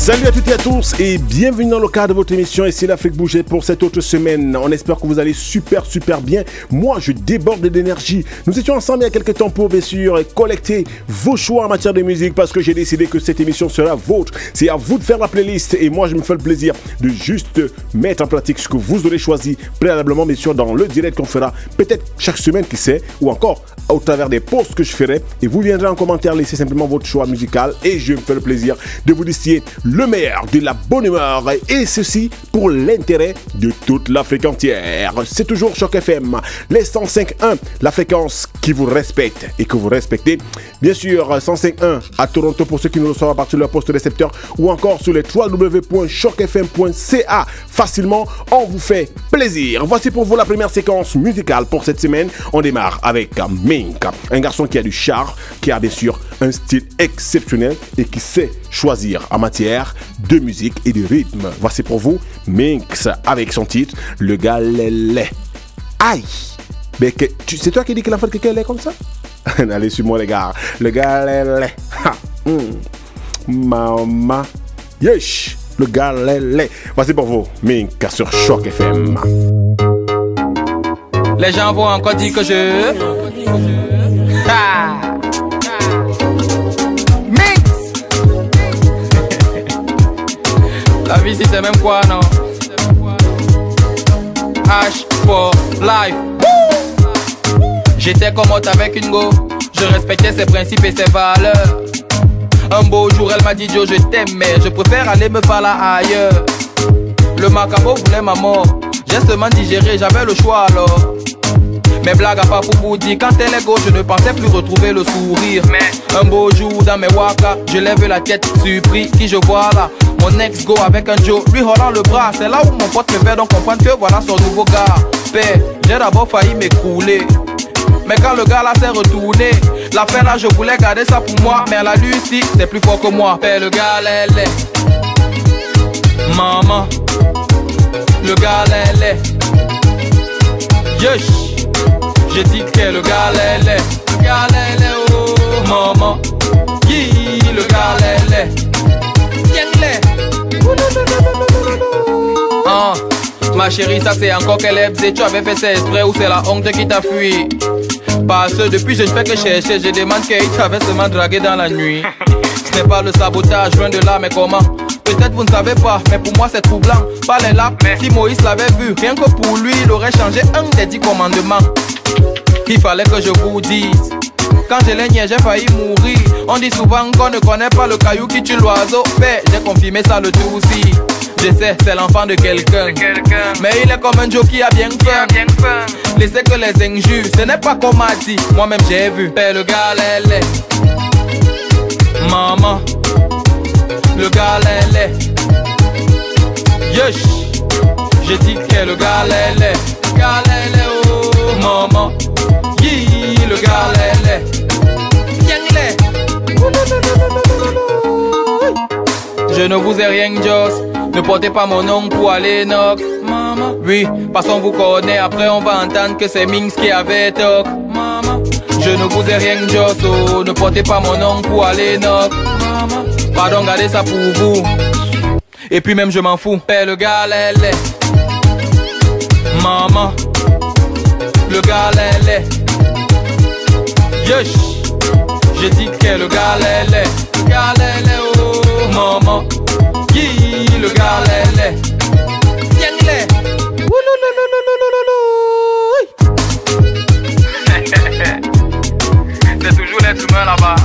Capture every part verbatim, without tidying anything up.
Salut à toutes et à tous et bienvenue dans le cadre de votre émission Ici l'Afrique bougeait pour cette autre semaine. On espère que vous allez super super bien. Moi je déborde d'énergie. Nous étions ensemble il y a quelques temps pour bien sûr collecter vos choix en matière de musique parce que j'ai décidé que cette émission sera vôtre. C'est à vous de faire la playlist et moi je me fais le plaisir de juste mettre en pratique ce que vous aurez choisi préalablement bien sûr dans le direct qu'on fera peut-être chaque semaine qui sait ou encore au travers des posts que je ferai et vous viendrez en commentaire laisser simplement votre choix musical et je me fais le plaisir de vous distiller le meilleur, de la bonne humeur et ceci pour l'intérêt de toute l'Afrique entière. C'est toujours Choc F M, les cent cinq point un, la fréquence qui vous respecte et que vous respectez. Bien sûr, cent cinq point un à Toronto pour ceux qui nous reçoivent à partir de leur poste récepteur ou encore sur les w w w point choc f m point c a. Facilement, on vous fait plaisir. Voici pour vous la première séquence musicale pour cette semaine. On démarre avec Mink, un garçon qui a du charme, qui a bien sûr un style exceptionnel et qui sait choisir en matière de musique et de rythme. Voici pour vous Minx avec son titre Le gars l'est. Aïe, mais que, tu, c'est toi qui dis que l'enfant de quelqu'un est comme ça? Allez, suis-moi les gars. Le gars l'est. Mm. Maman. Yesh. Le gars l'est. Voici pour vous Minx sur Choc F M. Les gens vont encore dire que je... Ha! La vie si c'est même quoi non? H for life. J'étais commode avec une go. Je respectais ses principes et ses valeurs. Un beau jour elle m'a dit Joe je t'aime mais je préfère aller me faire là ailleurs. Le macabre voulait ma mort. J'ai seulement digéré, j'avais le choix alors. Mes blagues à pas pour dire quand elle est go, je ne pensais plus retrouver le sourire. Mais un beau jour dans mes waka, je lève la tête surpris. Qui je vois là? Mon ex go avec un Joe, lui holant le bras. C'est là où mon pote me fait donc comprendre que voilà son nouveau gars. Père, j'ai d'abord failli m'écrouler. Mais quand le gars là s'est retourné, l'affaire là je voulais garder ça pour moi. Mais la Lucie, c'est plus fort que moi. Père, le gars l'est. Maman, le gars l'est. Yesh. J'ai dit que le gars l'est, le gars l'est, oh maman, yeah, le gars l'est, viens l'est. Ah, ma chérie, ça c'est encore qu'elle est. Tu avais fait ça exprès ou c'est la honte qui t'a fui? Parce que depuis je ne fais que chercher, je demande qu'il t'avait seulement dragué dans la nuit. Ce n'est pas le sabotage, loin de là, mais comment? Peut-être vous ne savez pas, mais pour moi c'est troublant. Pas les là, si Moïse l'avait vu, rien que pour lui, il aurait changé un des dix commandements. Il fallait que je vous dise, quand je l'ai nié, j'ai failli mourir. On dit souvent qu'on ne connaît pas le caillou qui tue l'oiseau. Mais j'ai confirmé ça le tout aussi. Je sais, c'est l'enfant de quelqu'un, mais il est comme un Joe qui a bien faim. Laissez que les injures, ce n'est pas comme a dit. Moi-même j'ai vu, père le gars l'est. Maman, le gars l'est. Yesh, j'ai dit que le gars l'est. Le gars l'est, oh maman. Yeah, le gars l'est. Viens l'est. Je ne vous ai rien Joss. Ne portez pas mon nom pour aller knock. Maman. Oui, parce qu'on vous connaît. Après on va entendre que c'est Minx qui avait toc. Maman. Je ne vous ai rien Joss. Oh, ne portez pas mon nom pour aller knock. Maman. Pardon, gardez ça pour vous. Et puis même je m'en fous. Père le gars l'est. Maman. Le gars l'est. Yesh. J'ai dit que le gars l'est. Le gars l'est, oh maman. Yeah, le gars l'est. Viens l'est. C'est toujours l'être humain là-bas.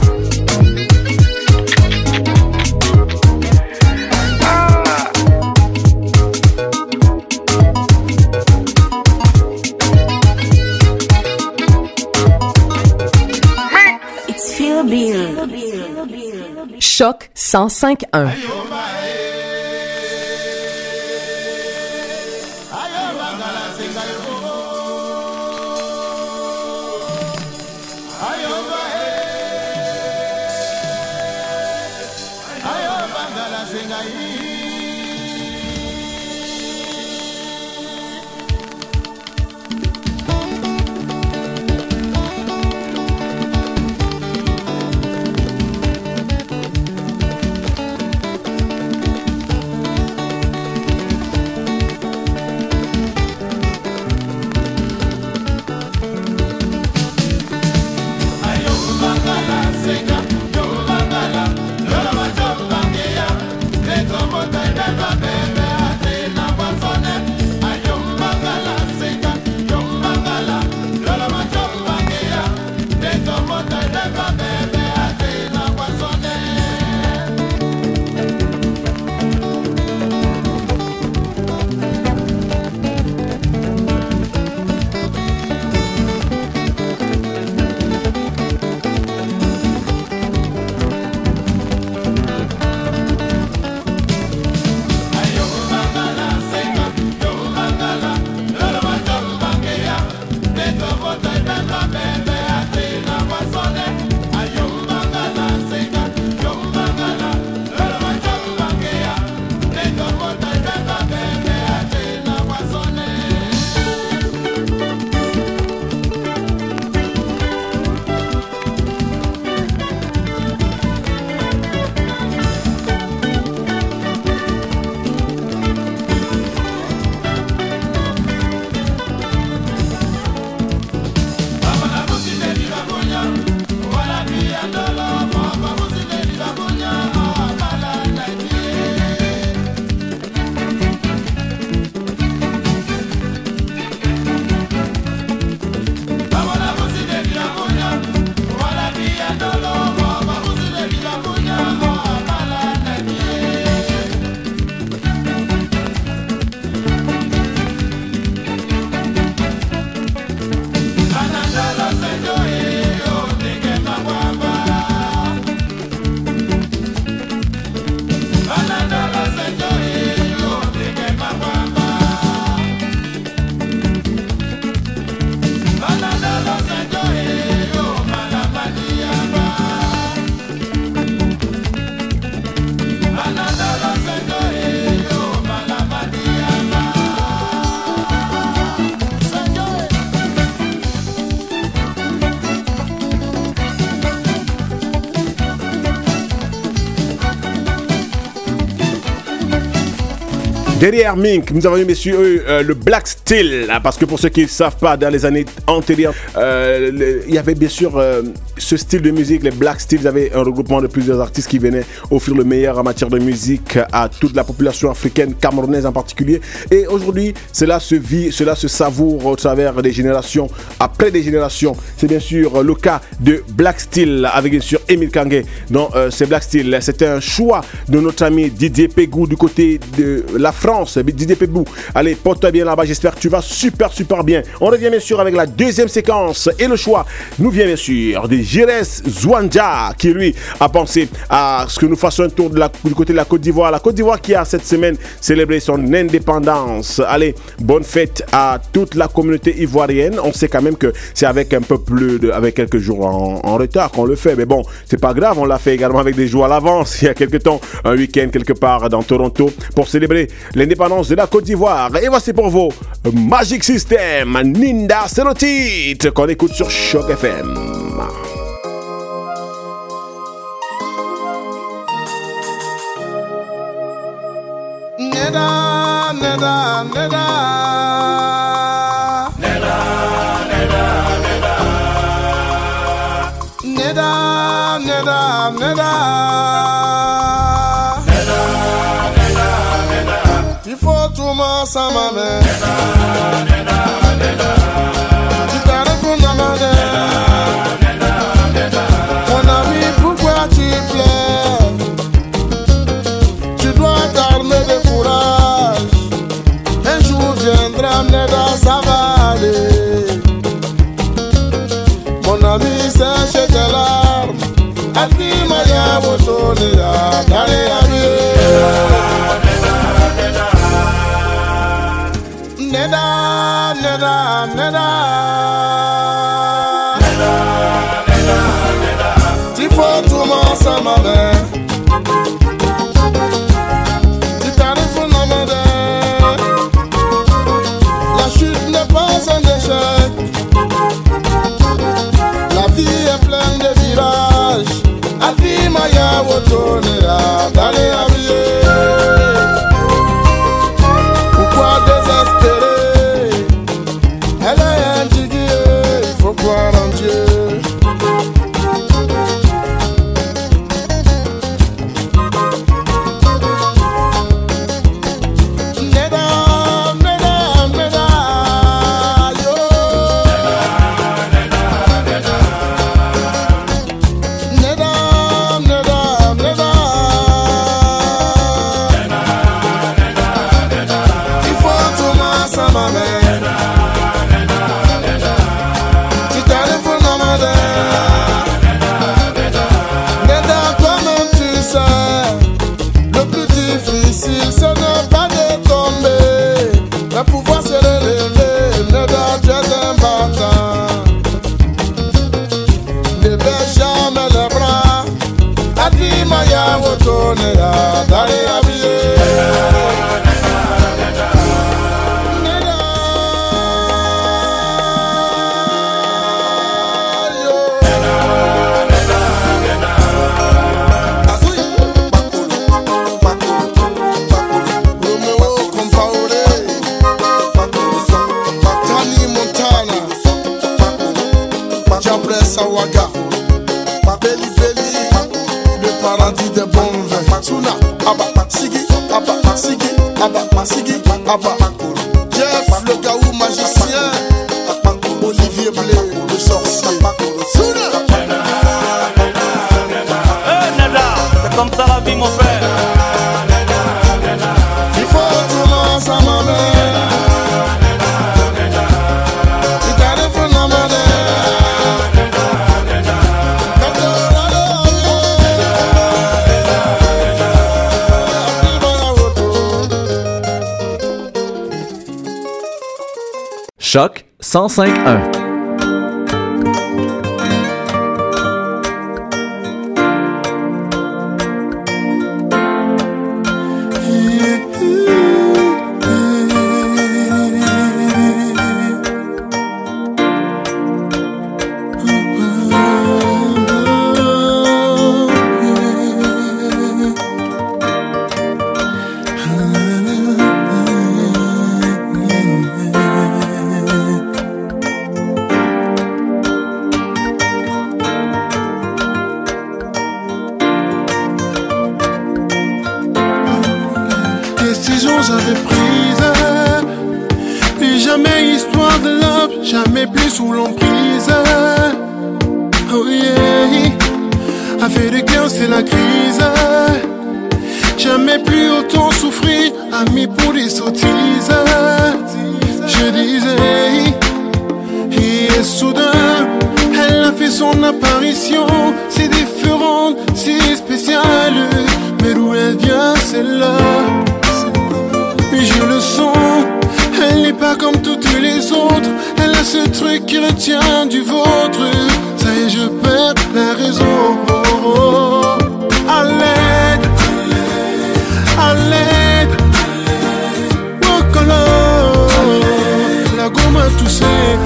Choc cent cinq point un. Derrière Mink, nous avons eu messieurs euh, le Black Steel, parce que pour ceux qui ne savent pas, dans les années antérieures, euh, le, il y avait bien sûr euh, ce style de musique, les Black Steel, ils avaient un regroupement de plusieurs artistes qui venaient offrir le meilleur en matière de musique à toute la population africaine, camerounaise en particulier. Et aujourd'hui, cela se vit, cela se savoure au travers des générations, après des générations. C'est bien sûr le cas de Black Steel, avec bien sûr Emile Kangé. Donc euh, c'est Black Steel, c'était un choix de notre ami Didier Pégou du côté de la France. Didier Pébou, allez, porte-toi bien là-bas, j'espère que tu vas super super bien. On revient bien sûr avec la deuxième séquence et le choix nous vient bien sûr de Jires Zouandja qui lui a pensé à ce que nous fassions un tour de la, du côté de la Côte d'Ivoire. La Côte d'Ivoire qui a cette semaine célébré son indépendance. Allez, bonne fête à toute la communauté ivoirienne. On sait quand même que c'est avec un peu plus de, avec quelques jours en, en retard qu'on le fait, mais bon, c'est pas grave, on l'a fait également avec des jours à l'avance il y a quelques temps, un week-end quelque part dans Toronto pour célébrer l'indépendance de la Côte d'Ivoire. Et voici pour vous Magic System, Ninda, c'est le titre qu'on écoute sur Choc F M. Neda, neda, neda. Neda, neda, neda. Neda, neda, neda. Il faut tout m'en s'en m'amener. Tu t'arrêtes pour m'amener. Mon ami, pourquoi tu pleures? Tu dois t'armer de courage. Un jour viendra, Neda, ça va aller. Mon ami, sèche tes larmes. Albi maya wotonera, dale ami. Neda, neda, neda. Neda, neda, neda. Tu faut tout m'en s'en m'amener. Tu t'arrives pour m'amener. La chute n'est pas un échec. La vie est pleine de virages. Albi maya wotonera, dale habillé. Pourquoi désespérer? Elle est indignée, il faut croire en Dieu. Neda, neda, neda, yo. Neda, neda, neda. Il faut tout m'en s'en m'amener. Tu t'arrives pour m'amener. Neda, toi-même tu sais, le plus difficile ce n'est pas de tomber, mais pouvoir se relever. Neda, tu es un battant. Ne baisse jamais les bras. Adi maya wotonera, dale habillé. Neda, yo. Azui, bakulu, bakulu, bakulu. Romeo Compaoré, bakulu, Tani Montana, bakulu, Jabre Sawaga, Beli Beli, le paradis des bons vins. Suna, Abba, Sigi, Abba, Sigi, Abba, Sigi, Abba. Jeff, le gaou magicien. Olivier Blé, le sorcier. Suna. Hey Neda, c'est comme ça la vie mon frère. Il faut tout m'en s'en m'amener. Il t'arrive pour m'amener. Choc cent cinq point un. j'avais prise. Plus jamais histoire de love, jamais plus sous l'emprise. Oh yeah, affaire de cœur c'est la crise. Jamais plus autant souffrir, amis pour des sottises. Je disais, et soudain, elle a fait son apparition. C'est différent, c'est spécial. Mais d'où elle vient, celle-là? Mais je le sens, elle n'est pas comme toutes les autres. Elle a ce truc qui retient du vôtre. Ça y est, je perds la raison. À l'aide, à l'aide, au color, la gomme a toussé.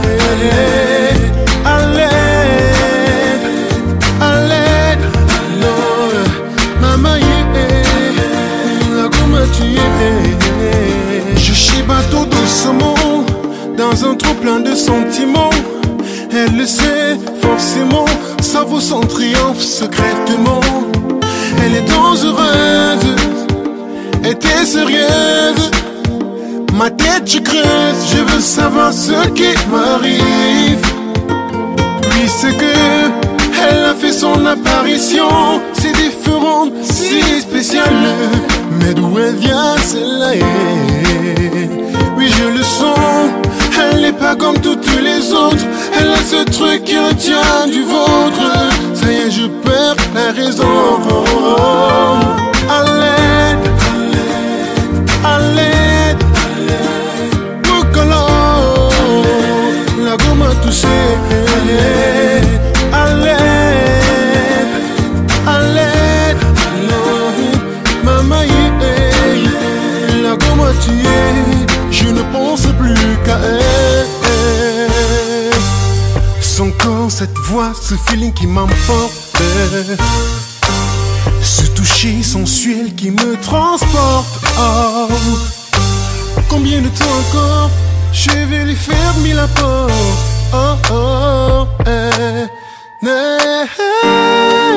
À l'aide, à l'aide, non, maman, yeah, la gomme a tué. Je chie bateau doucement dans un trou plein de sentiments. Elle le sait forcément, ça vaut son triomphe secrètement. Elle est dangereuse, était sérieuse. Ma tête je creuse, je veux savoir ce qui m'arrive. Oui, c'est que elle a fait son apparition. C'est différent, c'est spécial. Mais d'où elle vient, celle-là? Oui, je le sens, elle n'est pas comme toutes les autres. Elle a ce truc qui retient du vôtre. Ça y est, je perds la raison. À l'aide, à l'aide, au color, la gomme a touché. À l'aide, à l'aide, maman, yeah, la gomme a tué. Je ne pense plus qu'à elle. Son corps, cette voix, ce feeling qui m'emporte. Ce toucher sensuel qui me transporte. Oh, combien de temps encore je vais lui fermer la porte? Oh, oh, eh, eh.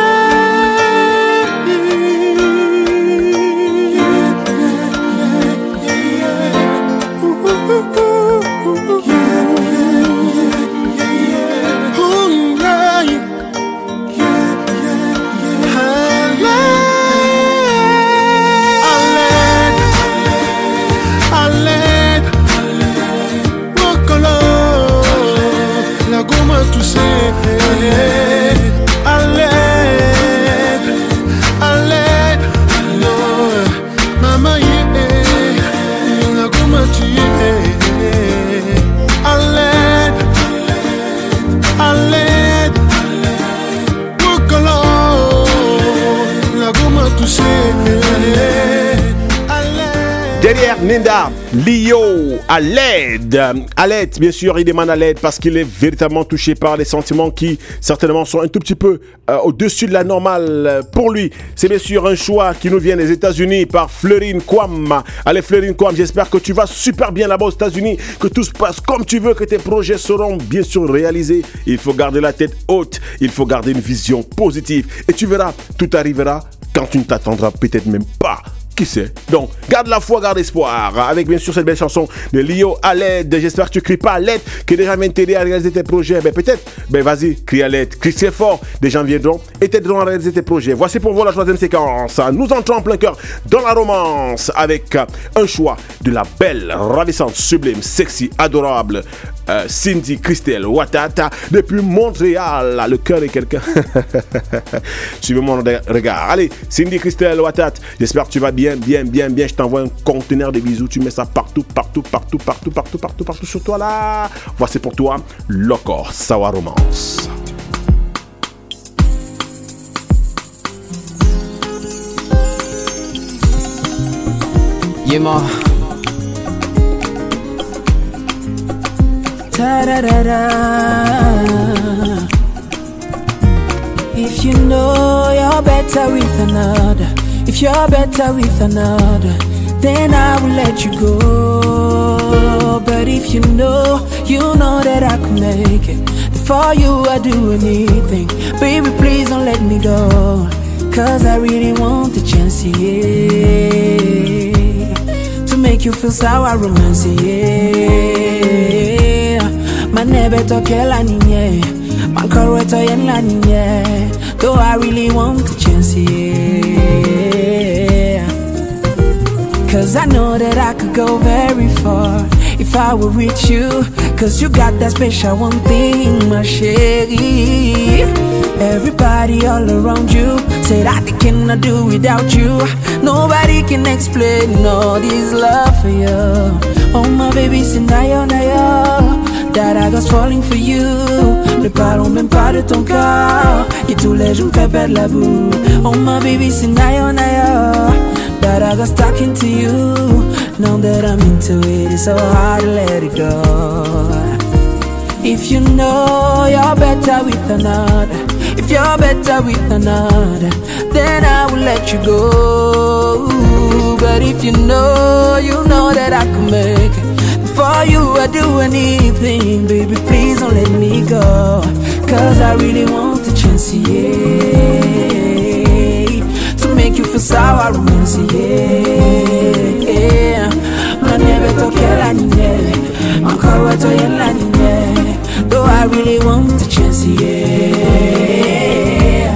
Derrière Ninda, Lio, à l'aide. À l'aide, bien sûr, il demande à l'aide parce qu'il est véritablement touché par les sentiments qui, certainement, sont un tout petit peu euh, au-dessus de la normale. Pour lui, c'est bien sûr un choix qui nous vient des États-Unis par Florine Kwam. Allez, Florine Kwam, j'espère que tu vas super bien là-bas aux États-Unis, que tout se passe comme tu veux, que tes projets seront bien sûr réalisés. Il faut garder la tête haute, il faut garder une vision positive. Et tu verras, tout arrivera quand tu ne t'attendras peut-être même pas. Qui sait? Donc, garde la foi, garde espoir. Avec bien sûr cette belle chanson de Lio, à l'aide. J'espère que tu cries pas à l'aide, que des gens viennent t'aider à réaliser tes projets. Ben peut-être, ben vas-y, crie à l'aide, crie très fort. Des gens viendront et t'aideront à réaliser tes projets. Voici pour vous la troisième séquence. Nous entrons en plein cœur dans la romance avec un choix de la belle, ravissante, sublime, sexy, adorable euh, Cindy Christelle Ouattata depuis Montréal. Le cœur de quelqu'un. Suivez mon regard. Allez, Cindy Christelle Ouattata, j'espère que tu vas bien. Bien, bien, bien, je t'envoie un conteneur de bisous. Tu mets ça partout, partout, partout, partout, partout, partout, partout sur toi là. Voici pour toi, Loco Sawa Romance. Yema. If you know you're better with another, if you're better with another, then I will let you go. But if you know, you know that I can make it. For you I'd do anything. Baby, please don't let me go, cause I really want the chance, yeah. you feel sour romance, yeah. Man never talk la niñe, man correct yen la niñe. Though I really want a chance, yeah. Cause I know that I could go very far if I were with you. Cause you got that special one thing, my shaggy. Everybody all around you say that they cannot do without you. Nobody can explain all this love for you. Oh my baby, c'est nayo nayo that I was falling for you. Ne parlons même pas de ton corps qui tous les jours me fait perdre la boue. Oh my baby, c'est nayo nayo that I was talking to you. Now that I'm into it, it's so hard to let it go. If you know you're better with another, if you're better with another, then I will let you go. But if you know, you know that I can make it. For you I'd do anything, baby, please don't let me go. Cause I really want the chance, yeah, to make you feel sour romance, yeah. I never talk la niñe, encore what I la niñe. Though I really want the chance, yeah.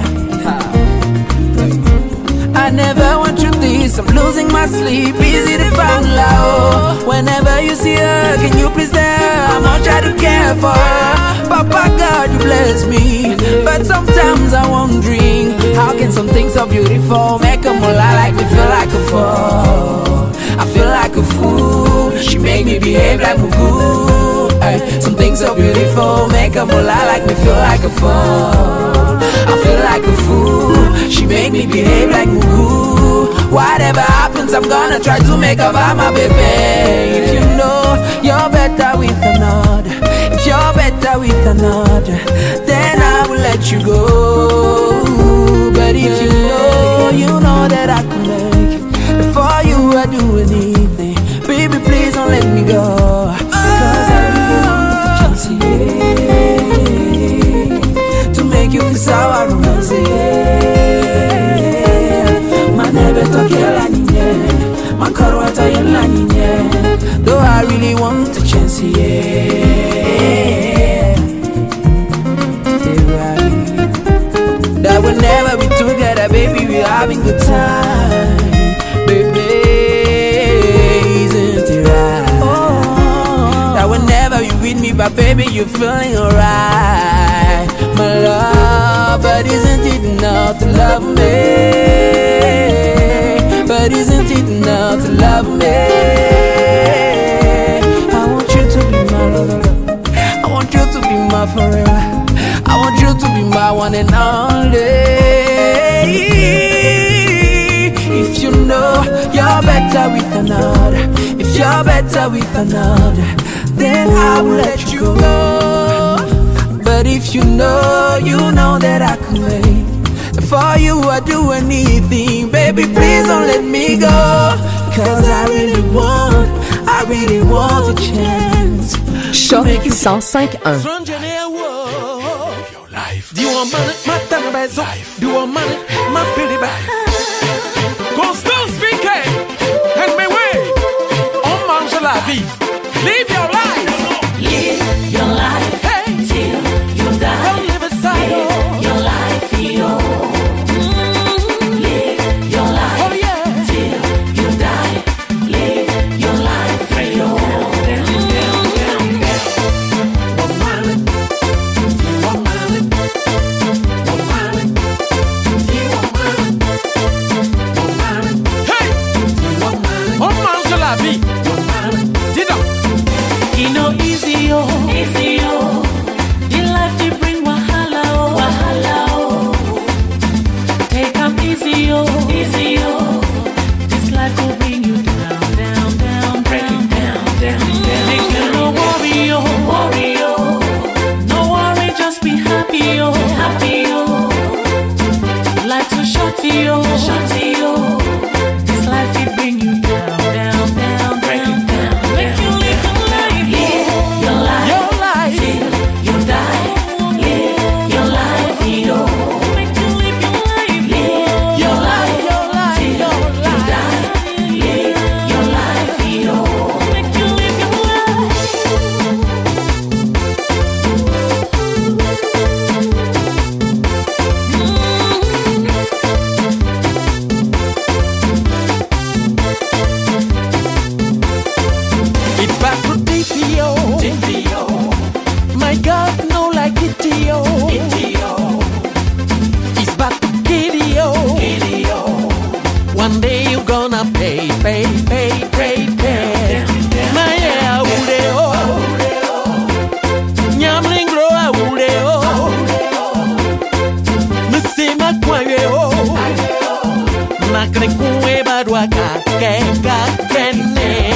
I never want you this, I'm losing my sleep, easy to find out. Whenever you see her, can you please tell her how much I do care for her? Papa God, you bless me, but sometimes I'm wondering, how can something so beautiful make a mullah like me feel like a fool? I feel like a fool, she make me behave like a fool. Ay, something so beautiful make a mullah like me feel like a fool. I feel like a fool, she make me behave like a fool. Whatever happens, I'm gonna try to make her my baby. If you know you're better with another, if you're better with another, then I will let you go. But if you know, you know that I can make it. For you I do anything, baby, please don't let me go. Cause I really want the chance, yeah, to make you feel sour romance, yeah. Man never talk la niñe, man correct la niñe. Though I really want the chance, yeah, that we'll never be together, baby, we're having good time. Baby, isn't it right? Oh, that whenever you with me, but baby, you're feeling alright, my love. But isn't it enough to love me? But isn't it enough to love me? I want you to be my lover, I want you to be my forever, I want you to be my one and only. If you know you're better with another, if you're better with another, then I will let you go. But if you know, you know that I can wait. For you I'd do anything, baby, please don't let me go. Cause I really want, I really want a chance. Choc cent cinq un. Do you want money? My time by so. Do you want money? My pity back. Constant speaking. And me way. On mange la vie. Live your life. Live your life. Hey. Till you die. Don't live aside. Live your life. Yo. Mm. Live your life. Oh yeah. Till you die. Live your life. Yo. pay, pay, pay, pay, pay. Maya ureo, nyamling gro ureo, misima kwayeo, makre kuwe badwa ka ke ka kene.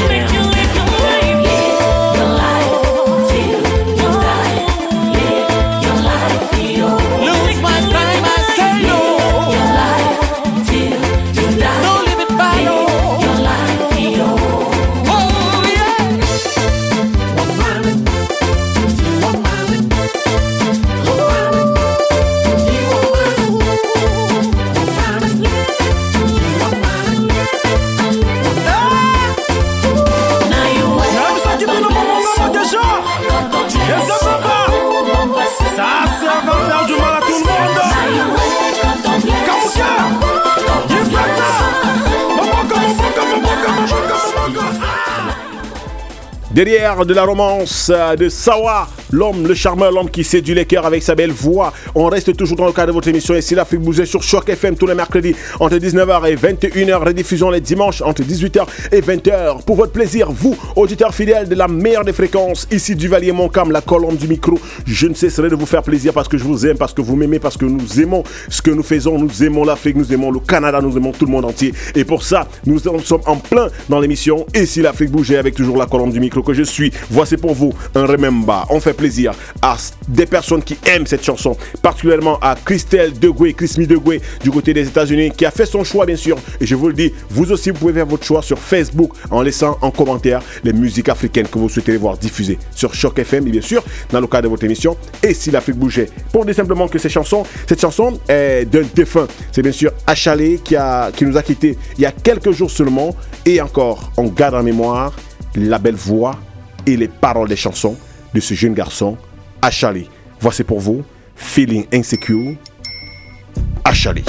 Derrière de la romance de Sawa, l'homme, le charmeur, l'homme qui séduit les cœurs avec sa belle voix. On reste toujours dans le cadre de votre émission et c'est la fait bouger sur Choc F M tous les mercredis entre dix-neuf heures et vingt et une heures. Rediffusion les dimanches entre dix-huit heures et vingt heures. Pour votre plaisir, vous, auditeurs fidèles de la meilleure des fréquences, ici Duvalier Montcalm, la colonne du micro, je ne cesserai de vous faire plaisir parce que je vous aime, parce que vous m'aimez, parce que nous aimons ce que nous faisons. Nous aimons l'Afrique, nous aimons le Canada, nous aimons tout le monde entier. Et pour ça, nous sommes en plein dans l'émission et si l'Afrique bougeait avec toujours la colonne du micro que je suis. Voici pour vous un Remember. On fait plaisir à des personnes qui aiment cette chanson, particulièrement à Christelle Degoué, Chrismy Degoué du côté des États-Unis, qui a fait son choix bien sûr. Et je vous le dis, vous aussi vous pouvez faire votre choix sur Facebook en laissant en commentaire les musiques africaines que vous souhaitez voir diffusées sur Choc F M et bien sûr dans le cadre de votre émission Et si l'Afrique bougeait. Pour dire simplement que ces chansons, cette chanson est d'un défunt. C'est bien sûr Achalé qui, a, qui nous a quittés il y a quelques jours seulement. Et encore, on garde en mémoire la belle voix et les paroles des chansons de ce jeune garçon, Achalé. Voici pour vous, Feeling Insecure, Achalé.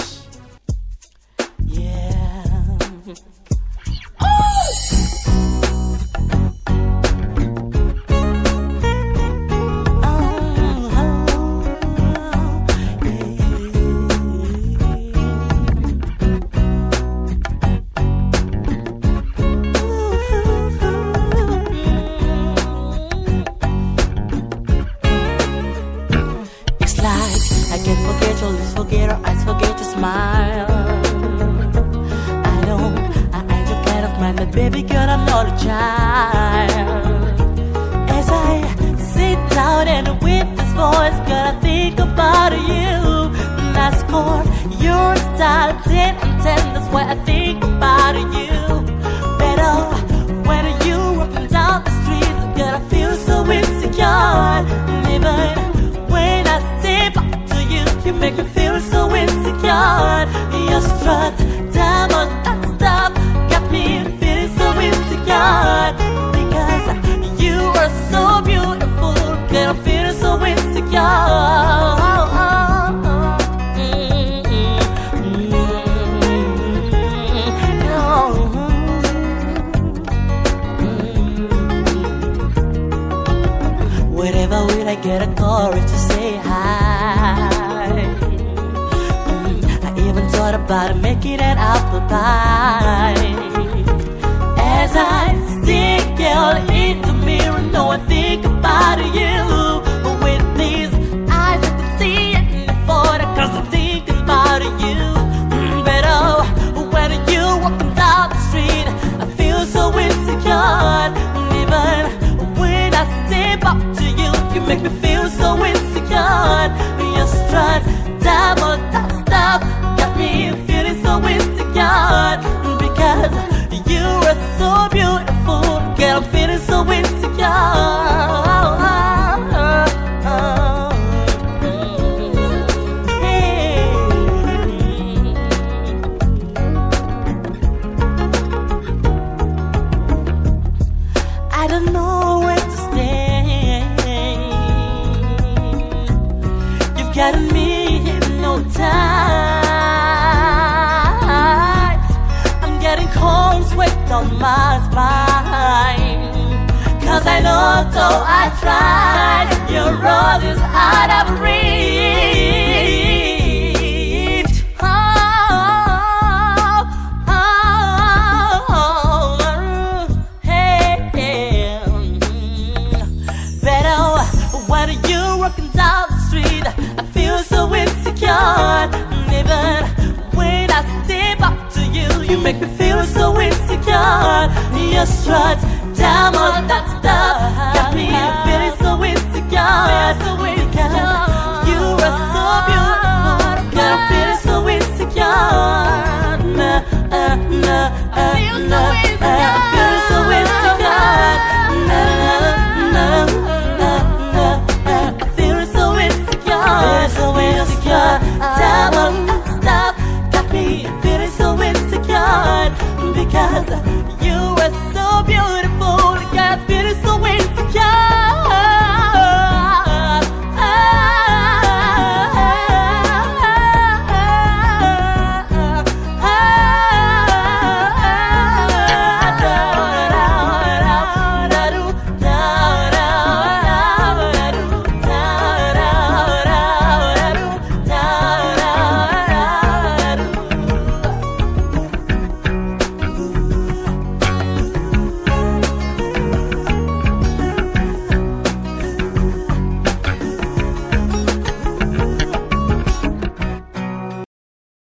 Baby girl, I'm not a child. As I sit down and with this voice, girl, I think about you. And I score your style ten and ten. That's why I think about you. Better when you walking down the street, girl, I feel so insecure. And even when I step up to you, you make me feel so insecure. Your strut, diamond, that stuff got me feeling so insecure. Because you are so beautiful, girl, I'm feeling so insecure. Wherever will I get a courage to say hi? Mm, I even thought about making an apple pie. As I stare into the mirror, no, I think about you. But with these eyes, I can see it in the photo, cause I'm thinking about you. Mm, but oh, when you walking down the street, I feel so insecure. And even when I step up to you, you make me feel so insecure. Your strut, diamond, that stuff got me feeling so insecure. Because you are so beautiful, girl, I'm feeling so insecure. I don't know where to stay. You've got me hypnotized. I'm getting cold sweat on my spine. Cause I know though I tried, your rose is out of reach. Oh, oh, make me feel so insecure. Your strut, damn all that stuff got me feeling so insecure. Because you are so beautiful, got me feeling so insecure. Nah, uh, nah, uh, nah, uh, feeling so insecure. Nah, nah, nah, nah, uh, feeling so insecure, so insecure. Damn all that stuff got me feeling so insecure. Because